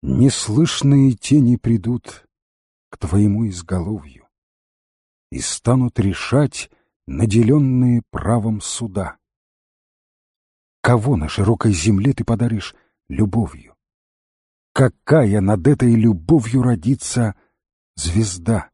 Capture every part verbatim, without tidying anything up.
Неслышные тени придут к твоему изголовью и станут решать наделенные правом суда. Кого на широкой земле ты подаришь любовью? Какая над этой любовью родится звезда?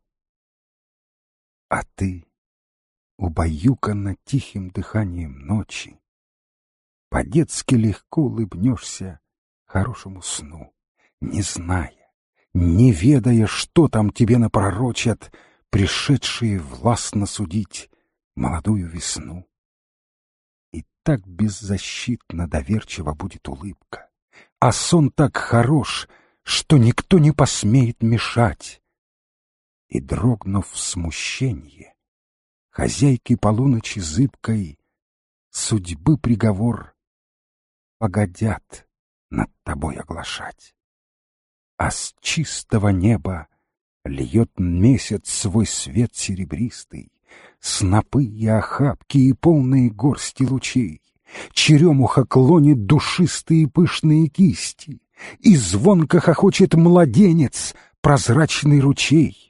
А ты, убаюканна тихим дыханием ночи, по-детски легко улыбнешься хорошему сну, не зная, не ведая, что там тебе напророчат пришедшие властно судить молодую весну. И так беззащитно доверчиво будет улыбка, а сон так хорош, что никто не посмеет мешать. И, дрогнув в смущенье, хозяйки полуночи зыбкой судьбы приговор погодят над тобой оглашать. А с чистого неба льет месяц свой свет серебристый, снопы и охапки и полные горсти лучей, черемуха клонит душистые пышные кисти, и звонко хохочет младенец прозрачный ручей.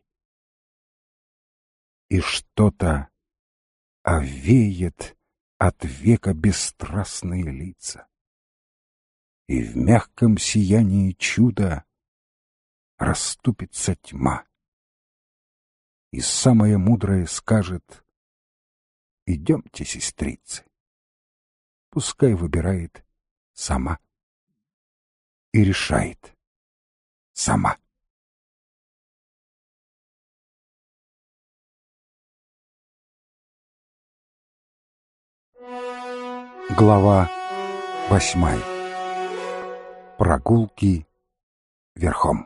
И что-то овеет от века бесстрастные лица, и в мягком сиянии чуда расступится тьма, и самое мудрое скажет: идемте, сестрицы, пускай выбирает сама и решает сама. Глава восьмая. Прогулки верхом.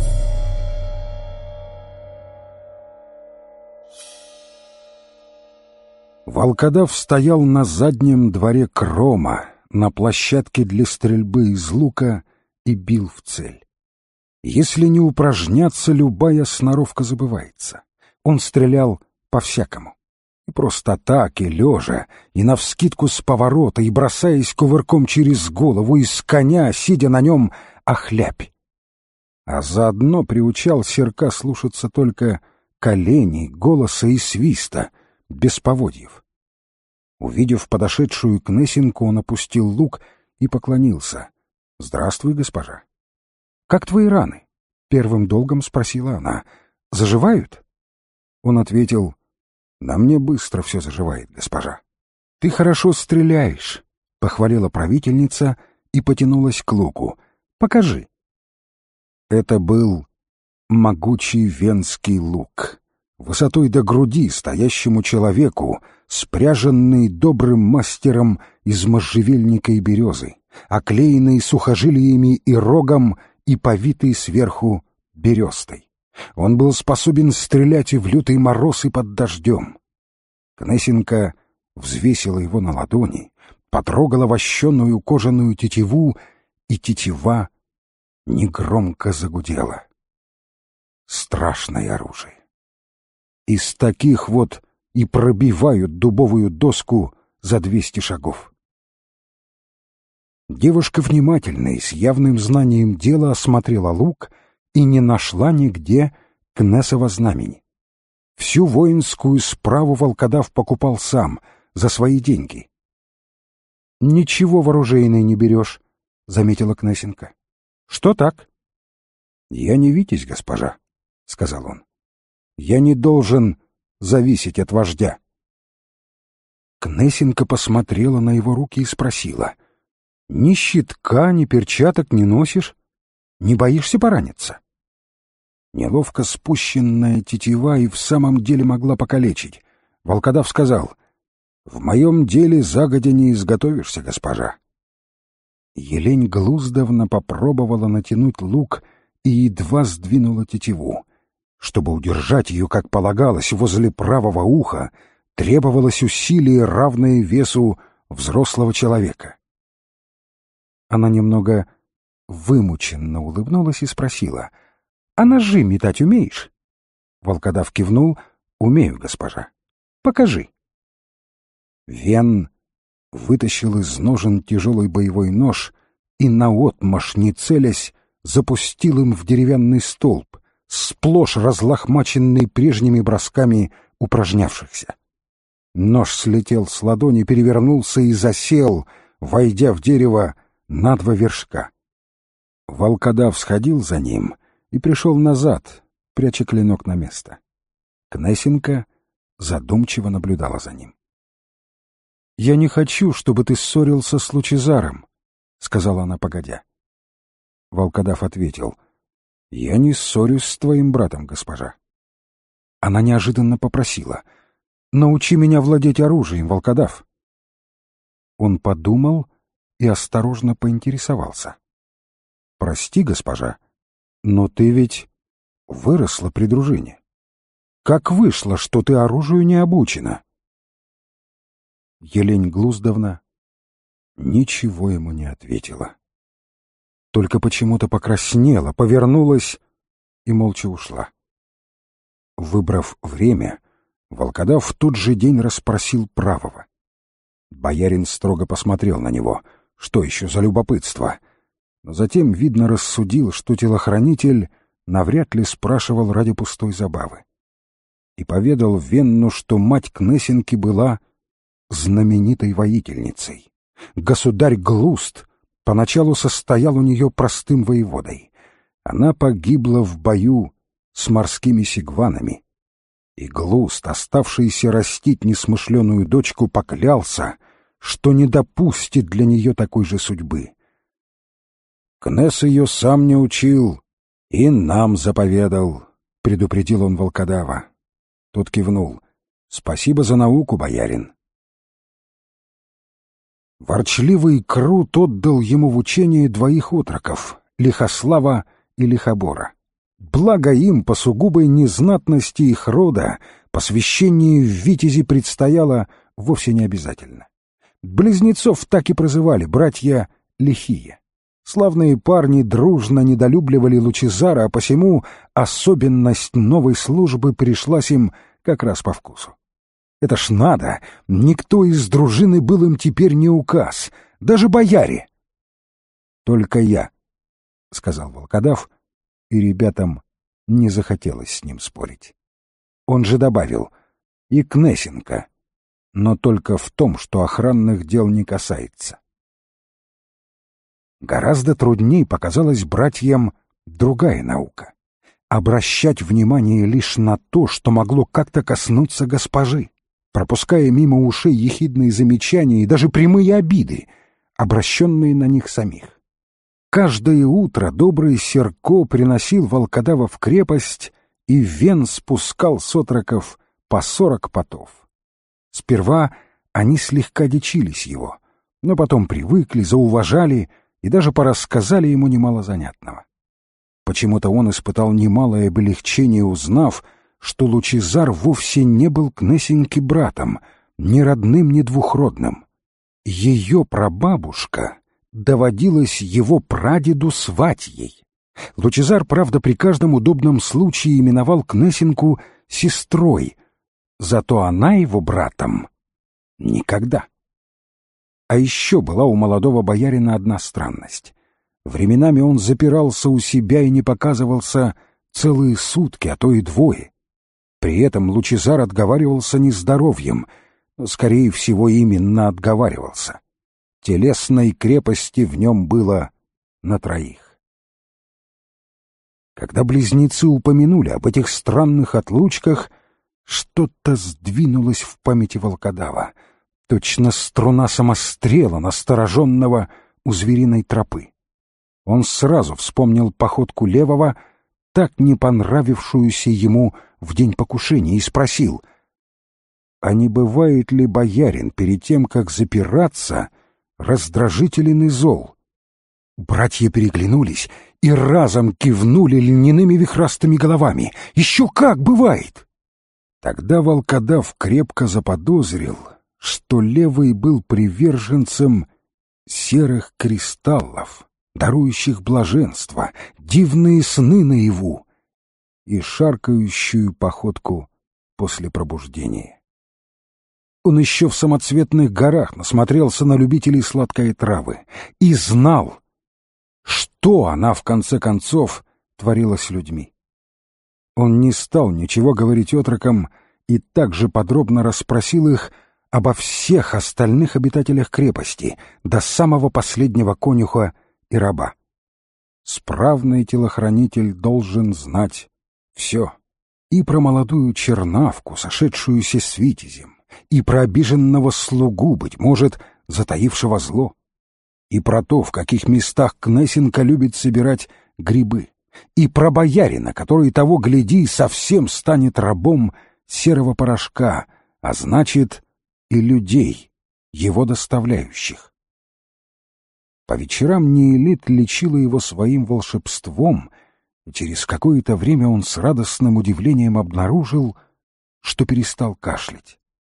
Волкодав стоял на заднем дворе Крома, на площадке для стрельбы из лука, и бил в цель. Если не упражняться, любая сноровка забывается. Он стрелял по-всякому. И просто так, и лежа, и навскидку с поворота, и бросаясь кувырком через голову, и с коня, сидя на нем, охлябь. А заодно приучал серка слушаться только коленей, голоса и свиста, без поводьев. Увидев подошедшую Кнесинку, он опустил лук и поклонился. — Здравствуй, госпожа. — Как твои раны? — первым долгом спросила она. — Заживают? Он ответил: — На мне быстро все заживает, госпожа. — Ты хорошо стреляешь, — похвалила правительница и потянулась к луку. — Покажи. Это был могучий венский лук, высотой до груди стоящему человеку, спряженный добрым мастером из можжевельника и березы, оклеенный сухожилиями и рогом и повитый сверху берестой. Он был способен стрелять и в лютый мороз, и под дождем. Кнесинка взвесила его на ладони, потрогала вощеную кожаную тетиву, и тетива негромко загудела. Страшное оружие. Из таких вот и пробивают дубовую доску за двести шагов. Девушка внимательно и с явным знанием дела осмотрела лук и не нашла нигде Кнесова знамени. Всю воинскую справу волкодав покупал сам, за свои деньги. — Ничего в оружейной не берешь, — заметила Кнесинка. — Что так? — Я не витязь, госпожа, — сказал он. — Я не должен зависеть от вождя. Кнесинка посмотрела на его руки и спросила: — Ни щитка, ни перчаток не носишь? Не боишься пораниться? Неловко спущенная тетива и в самом деле могла покалечить. Волкодав сказал: — В моем деле загодя не изготовишься, госпожа. Елень Глуздовна попробовала натянуть лук и едва сдвинула тетиву. Чтобы удержать ее, как полагалось, возле правого уха, требовалось усилие, равное весу взрослого человека. Она немного вымученно улыбнулась и спросила: — А ножи метать умеешь? Волкодав кивнул: — Умею, госпожа. — Покажи. Вен вытащил из ножен тяжелый боевой нож и, наотмашь не целясь, запустил им в деревянный столб, сплошь разлохмаченный прежними бросками упражнявшихся. Нож слетел с ладони, перевернулся и засел, войдя в дерево на два вершка. Волкодав сходил за ним и пришел назад, пряча клинок на место. Кнесенка задумчиво наблюдала за ним. — Я не хочу, чтобы ты ссорился с Лучезаром, — сказала она погодя. Волкодав ответил: — Я не ссорюсь с твоим братом, госпожа. Она неожиданно попросила: — Научи меня владеть оружием, Волкодав. Он подумал и осторожно поинтересовался: — Прости, госпожа, но ты ведь выросла при дружине. Как вышло, что ты оружию не обучена? Елень Глуздовна ничего ему не ответила. Только почему-то покраснела, повернулась и молча ушла. Выбрав время, Волкодав в тот же день расспросил правого. Боярин строго посмотрел на него. Что еще за любопытство? Но затем, видно, рассудил, что телохранитель навряд ли спрашивал ради пустой забавы. И поведал Венну, что мать Кнесенки была знаменитой воительницей. Государь Глуст поначалу состоял у нее простым воеводой. Она погибла в бою с морскими сигванами. И Глуст, оставшийся растить несмышленую дочку, поклялся, что не допустит для нее такой же судьбы. «Кнес ее сам не учил и нам заповедал», — предупредил он волкодава. Тот кивнул. «Спасибо за науку, боярин». Ворчливый Крут отдал ему в учение двоих отроков — Лихослава и Лихобора. Благо им по сугубой незнатности их рода посвящение в витязи предстояло вовсе не обязательно. Близнецов так и прозывали братья Лихие. Славные парни дружно недолюбливали Лучезара, а посему особенность новой службы пришлась им как раз по вкусу. Это ж надо, никто из дружины был им теперь не указ, даже бояре. «Только я», — сказал волкодав, и ребятам не захотелось с ним спорить. Он же добавил: «И Кнесенка, но только в том, что охранных дел не касается». Гораздо трудней показалась братьям другая наука — обращать внимание лишь на то, что могло как-то коснуться госпожи, пропуская мимо ушей ехидные замечания и даже прямые обиды, обращенные на них самих. Каждое утро добрый Серко приносил волкодава в крепость, и Вен спускал с отроков по сорок потов. Сперва они слегка дичились его, но потом привыкли, зауважали и даже порассказали ему немало занятного. Почему-то он испытал немалое облегчение, узнав, что Лучезар вовсе не был Кнесеньке братом, ни родным, ни двухродным. Ее прабабушка доводилась его прадеду сватьей. Лучезар, правда, при каждом удобном случае именовал Кнесенку сестрой, зато она его братом никогда. А еще была у молодого боярина одна странность. Временами он запирался у себя и не показывался целые сутки, а то и двое. При этом Лучезар отговаривался не здоровьем, но, скорее всего, именно отговаривался. Телесной крепости в нем было на троих. Когда близнецы упомянули об этих странных отлучках, что-то сдвинулось в памяти волкодава, точно струна самострела, настороженного у звериной тропы. Он сразу вспомнил походку левого, так не понравившуюся ему в день покушения, и спросил: «А не бывает ли боярин перед тем, как запираться, раздражителен и зол?» Братья переглянулись и разом кивнули льняными вихрастыми головами. «Еще как бывает!» Тогда волкодав крепко заподозрил, что левый был приверженцем серых кристаллов, дарующих блаженство, дивные сны наяву и шаркающую походку после пробуждения. Он еще в самоцветных горах насмотрелся на любителей сладкой травы и знал, что что она, в конце концов, творила с людьми. Он не стал ничего говорить отрокам и также подробно расспросил их обо всех остальных обитателях крепости, до самого последнего конюха и раба. Справный телохранитель должен знать все. И про молодую чернавку, сошедшуюся с витязем, и про обиженного слугу, быть может, затаившего зло, и про то, в каких местах Кнесенко любит собирать грибы, и про боярина, который, того гляди, совсем станет рабом серого порошка, а значит, и людей, его доставляющих. По вечерам Неэлит лечила его своим волшебством, и через какое-то время он с радостным удивлением обнаружил, что перестал кашлять.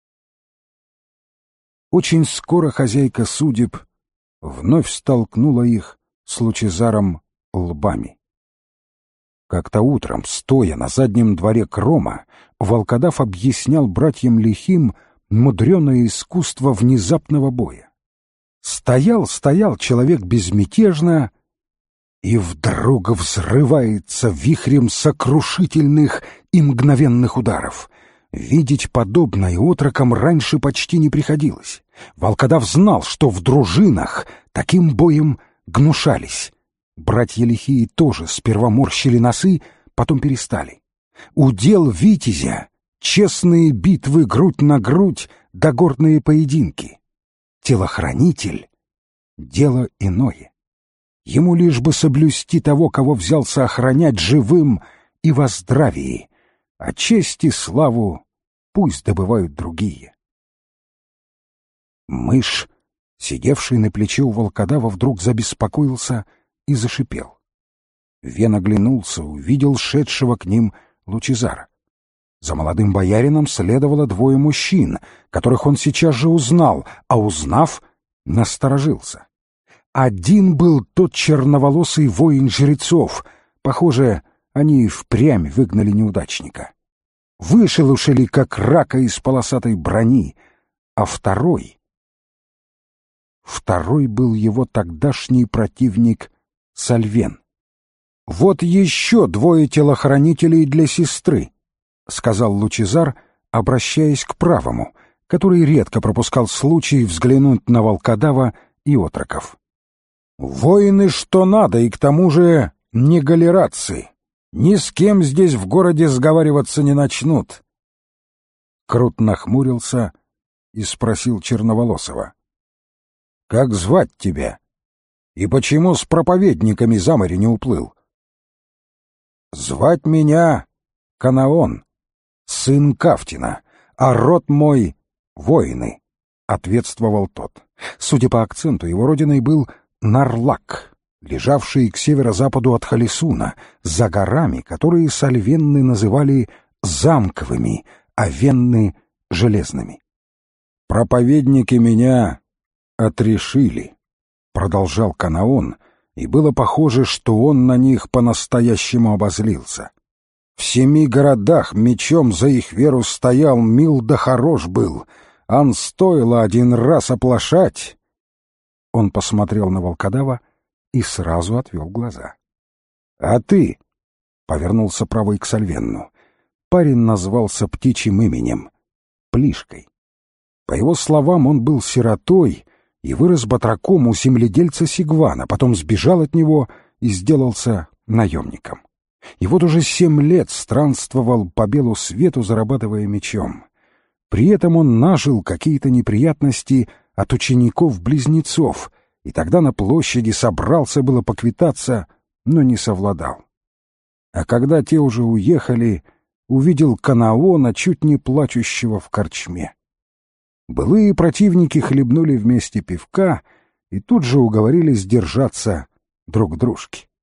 Очень скоро хозяйка судеб вновь столкнула их с Лучезаром лбами. Как-то утром, стоя на заднем дворе Крома, волкодав объяснял братьям Лихим мудреное искусство внезапного боя. Стоял, стоял человек безмятежно, и вдруг взрывается вихрем сокрушительных и мгновенных ударов. Видеть подобное отрокам раньше почти не приходилось. Волкодав знал, что в дружинах таким боем гнушались. Братья Лихие тоже сперва морщили носы, потом перестали. Удел витязя — честные битвы грудь на грудь да горные поединки. Телохранитель — дело иное. Ему лишь бы соблюсти того, кого взялся охранять, живым и во здравии, а честь и славу пусть добывают другие. Мышь, сидевший на плече у волкодава, вдруг забеспокоился и зашипел. Вен оглянулся, увидел шедшего к ним Лучезара. За молодым боярином следовало двое мужчин, которых он сейчас же узнал, а узнав, насторожился. Один был тот черноволосый воин жрецов. Похоже, они и впрямь выгнали неудачника. Вышелушили, как рака из полосатой брони, а второй... Второй был его тогдашний противник Сальвен. «Вот еще двое телохранителей для сестры», — сказал Лучезар, обращаясь к правому, который редко пропускал случай взглянуть на волкодава и отроков. «Воины что надо, и к тому же не галератцы. Ни с кем здесь в городе сговариваться не начнут». Крут нахмурился и спросил Черноволосого: «Как звать тебя? И почему с проповедниками за море не уплыл?» «Звать меня Канаон, сын Кафтина, а род мой — воины», — ответствовал тот. Судя по акценту, его родиной был Нарлак, лежавший к северо-западу от Халисуна, за горами, которые сальвенны называли замковыми, а венны — железными. «Проповедники меня отрешили», — продолжал Канаон, и было похоже, что он на них по-настоящему обозлился. «В семи городах мечом за их веру стоял, мил да хорош был, ан стоило один раз оплошать». Он посмотрел на волкодава и сразу отвел глаза. «А ты?» — повернулся правой к Сальвенну. Парень назвался птичьим именем — Плишкой. По его словам, он был сиротой и вырос батраком у земледельца Сигвана, потом сбежал от него и сделался наемником. И вот уже семь лет странствовал по белу свету, зарабатывая мечом. При этом он нажил какие-то неприятности от учеников-близнецов, и тогда на площади собрался было поквитаться, но не совладал. А когда те уже уехали, увидел Канаона, чуть не плачущего в корчме. Былые противники хлебнули вместе пивка и тут же уговорились держаться друг дружки.